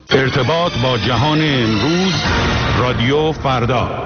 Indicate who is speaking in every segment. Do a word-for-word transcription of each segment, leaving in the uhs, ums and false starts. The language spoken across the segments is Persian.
Speaker 1: ارتباط با جهان امروز، رادیو فردا.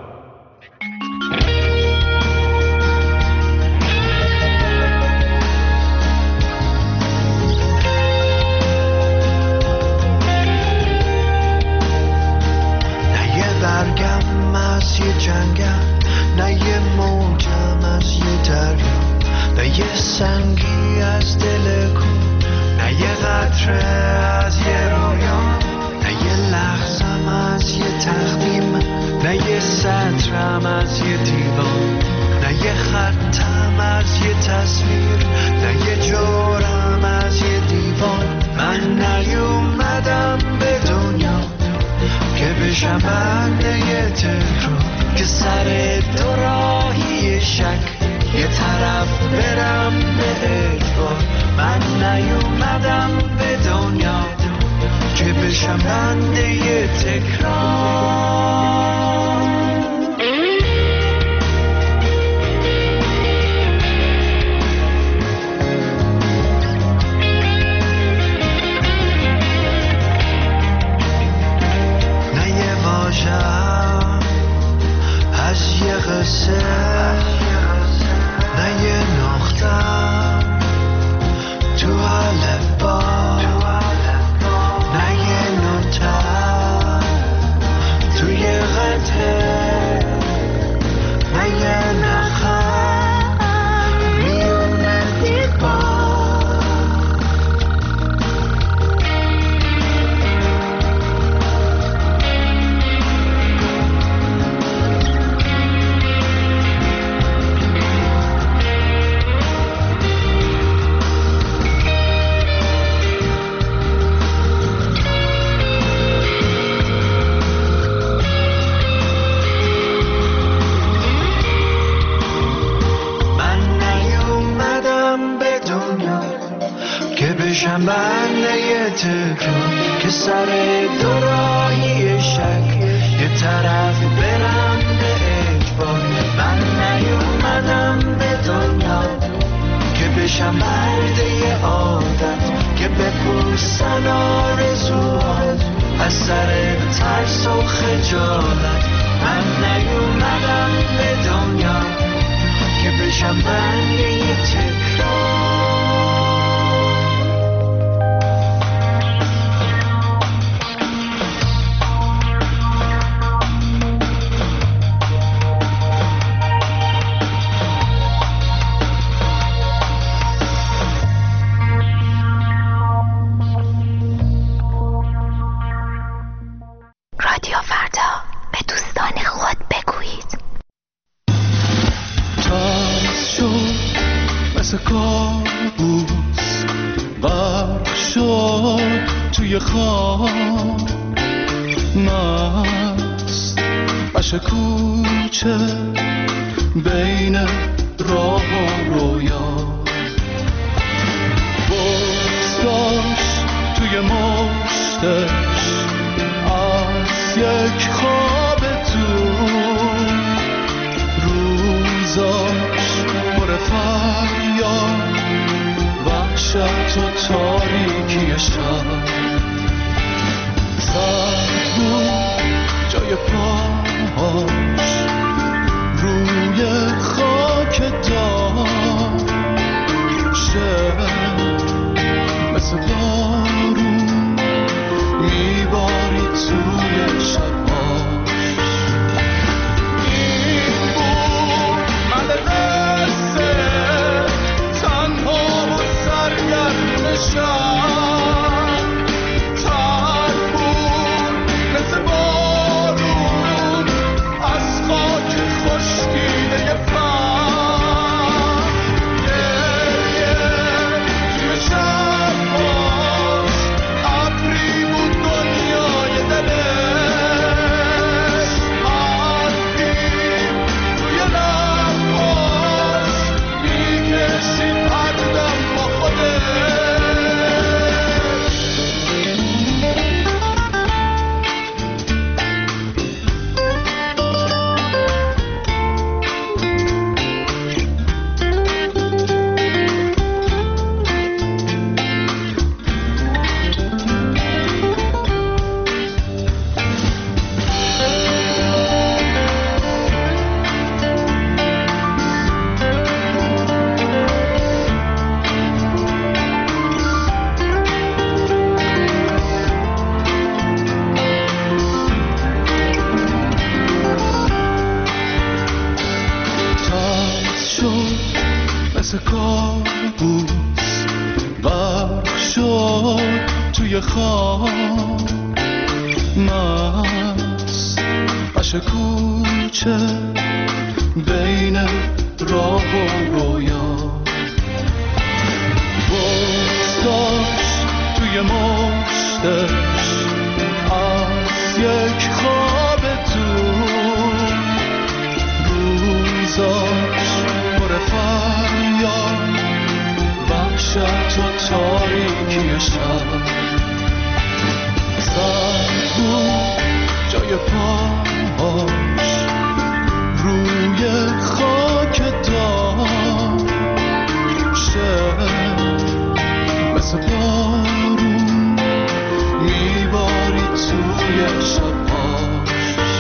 Speaker 2: نه یه برگم از یه جنگم، نه یه موجم از یه دریا، نه یه سنگی از دل کو، نه یه قطره از یه رویا، نه یه لحظم از یه تقدیم، نه یه سطرم از یه دیوان، نه یه خطم از یه تصویر، نه یه جورم از یه دیوان. من نیومدم به دنیا که بشم بنده یه تکرار، که سر دو راهی شک یه طرف برم به اجبار. من نیومدم به دنیا که بشم بنده یه تکرار. نه یه واژه‌ام از یه قصه، نه یه نقطه‌ام تو الفبا، نه یه نوتم توی قطعه، نه یه نخم میونه دیوار. بشم بنده یه تکرار، که سر دو راهی شک یه طرف برم به اجبار. من نیومدم به دنیا که بشم بنده یه عادت، که بپوسن آرزوات از سر ترس و خجالت. من نیومدم به دنیا که بشم بنده یه تکرار.
Speaker 3: رادیو فردا، به دوستان خود بگویید.
Speaker 2: تاز شد مثل کابوس، غرق شد توی خواب، مست عشق کوچه بین راه و رویا، بغض داشت توی مشتش از یک خواب تو، روزاش پر فریاد، وحشت و تاریکی شب. سرد بود جای پاهاش روی خاک دار، شب مثل بارون میباری توی شباش. این بود من قصه، تنها و سرگرم شب،
Speaker 4: روی خاک مست عش کوچه بین راه و رویا بستاش توی مشتش از یک خواب دور روزاش پر فریاد وحشت و تاریکی شب زد بود جای پاهاش روی خاک داشت مثل بارون میباری توی شبهاش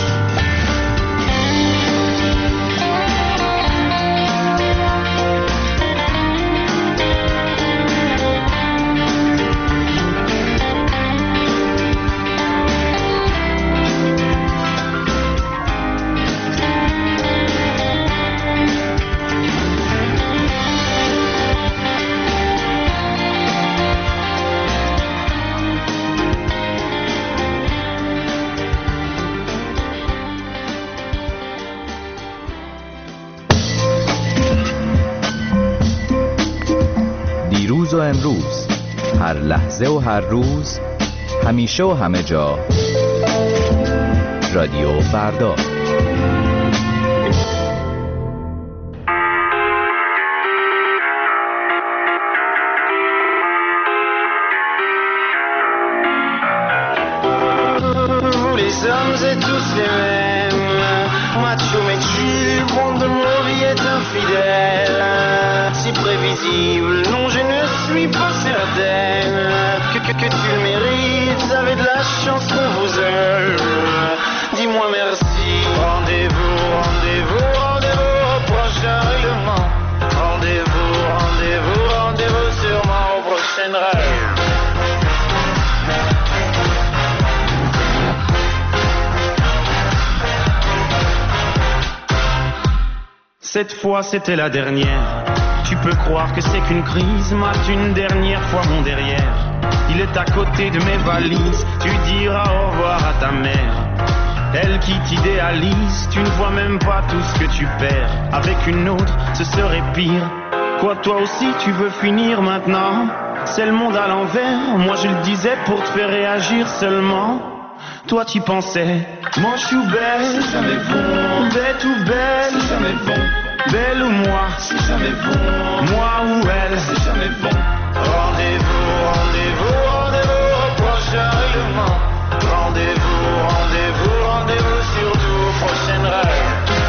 Speaker 5: دیروز و امروز، هر لحظه و هر روز، همیشه و همه جا، رادیو فردا.
Speaker 2: Les hommes et tous les mêmes, macho mais tu, monde de nos vies est infidèle, si prévisible, non je ne suis pas certaine, que, que, que tu le mérites, vous avez de la chance qu'on vous aime, dis-moi merci, rendez-vous, rendez-vous, rendez-vous au prochain règlement, rendez-vous, rendez-vous, rendez-vous sûrement au prochain rêve. Cette fois c'était la dernière. Tu peux croire que c'est qu'une crise, mate une dernière fois mon derrière. Il est à côté de mes valises, tu diras au revoir à ta mère. Elle qui t'idéalise, tu ne vois même pas tout ce que tu perds. Avec une autre, ce serait pire. Quoi, toi aussi tu veux finir maintenant? C'est le monde à l'envers, moi je le disais pour te faire réagir seulement. Toi tu pensais, moi je suis belle, c'est jamais bon. Bête ou belle, c'est jamais bon. Belle ou moi, c'est jamais bon. Moi ou elle, c'est jamais bon. Rendez-vous, rendez-vous, rendez-vous au prochain règlement. Rendez-vous, rendez-vous, rendez-vous surtout au prochain rêve.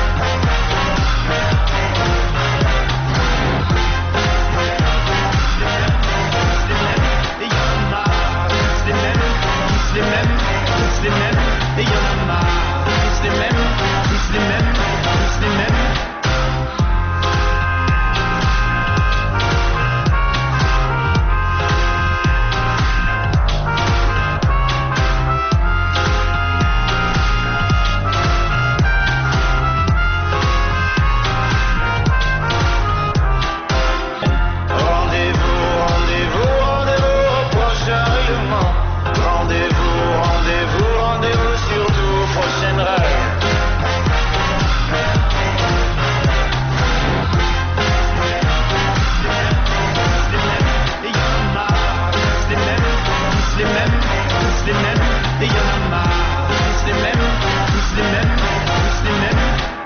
Speaker 2: Les mêmes, tous les mêmes, et y'en a marre, tous les mêmes, tous les mêmes, tous les mêmes. Rendez-vous, rendez-vous, rendez-vous au prochain règlement. Rendez-vous, rendez-vous, rendez-vous surtout au prochain rêve. Et y'en a marre, tous les mêmes, tous les mêmes, tous les mêmes. Et y'en a marre, tous les mêmes, tous les mêmes, tous les mêmes.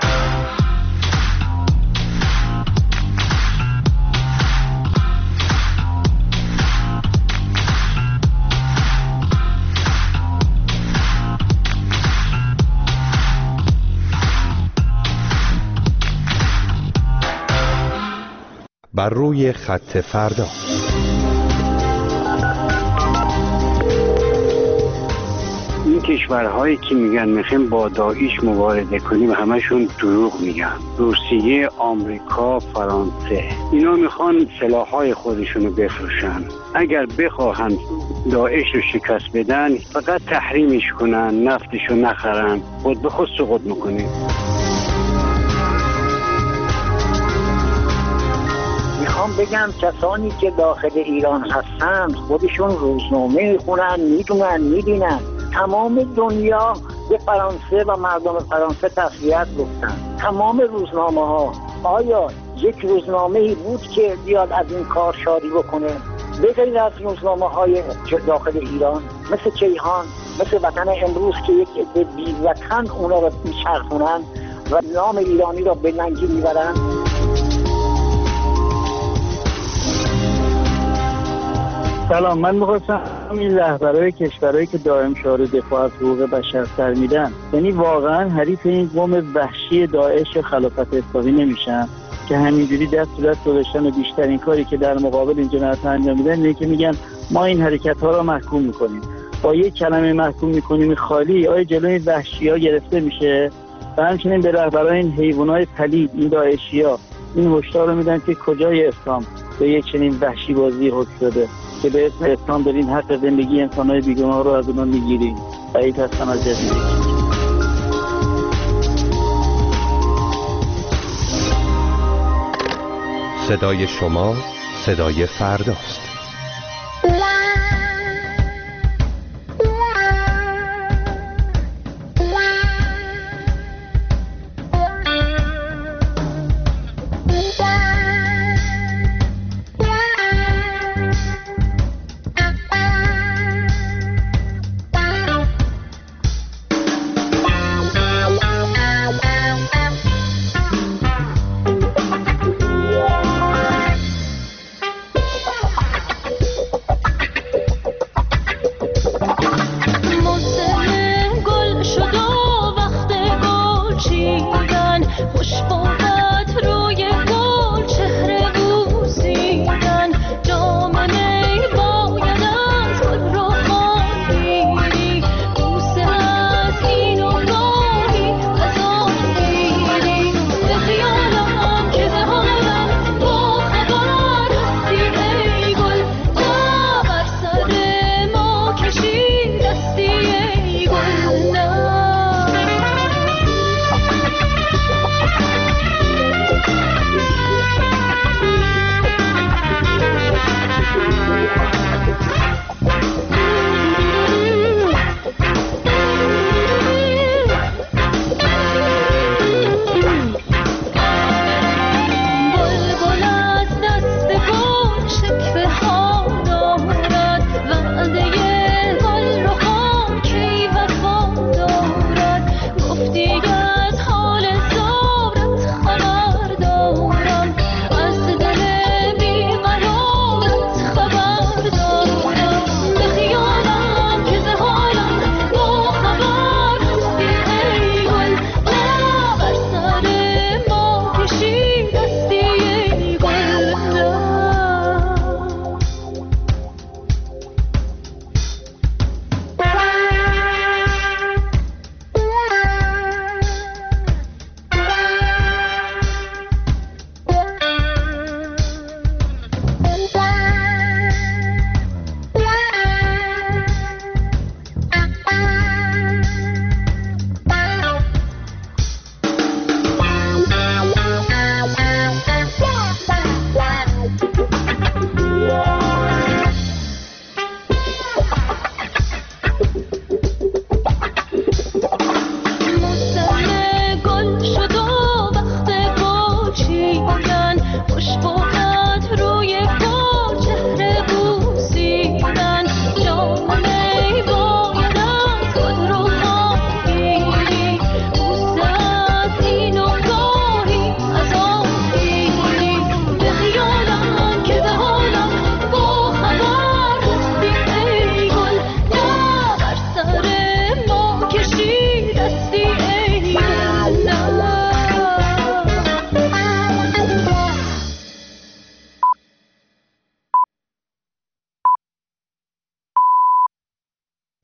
Speaker 1: بر روی خط فردا.
Speaker 6: این کشورهایی که میگن میخوایم با داعش مبارزه کنیم همشون دروغ میگن. روسیه، آمریکا، فرانسه اینا میخوان سلاحهای خودشونو بفروشن. اگر بخواهن داعش رو شکست بدن فقط تحریمش کنن، نفتشو نخرن، خود به خود سقوط میکنیم.
Speaker 7: میخوام بگم کسانی که داخل ایران هستن خودشون روزنامه میخونن، میدونن، میبینن. تمام دنیا به فرانسه و مردم فرانسه تسلیت گفتن. تمام روزنامه ها. آیا یک روزنامه ای بود که بیاد از این کار شادی بکنه؟ به غیر از روزنامه های داخل ایران مثل کیهان، مثل وطن امروز که یک عده بی وطن اونا رو میچرخونن و نام ایرانی را به ننگی میبرن.
Speaker 8: سلام، من می‌خواستم این رهبرای کشورهایی که دائم شعار دفاع از حقوق بشر سر میدن، یعنی واقعا حریف این قوم وحشی داعش و خلافت اسلامی نمیشن که همینجوری دست به دست گذاشتن و بیشترین کاری که در مقابل این جنایات انجام میدن اینه که میگن ما این حرکت‌ها را محکوم میکنیم. با یک کلمه محکوم میکنیم خالی آیا جلوی وحشی‌ها گرفته میشه؟ و همچنین به رهبرای این حیوانات پلید، این داعشی‌ها، این هشدار رو میدن که کجای اسلام به یک چنین وحشی بازی حکم شده که به اسم اسلام دارین حق زندگی انسان‌های بیگناه رو از اونها میگیرین. بعید هستم از جدید.
Speaker 9: صدای شما صدای فرداست.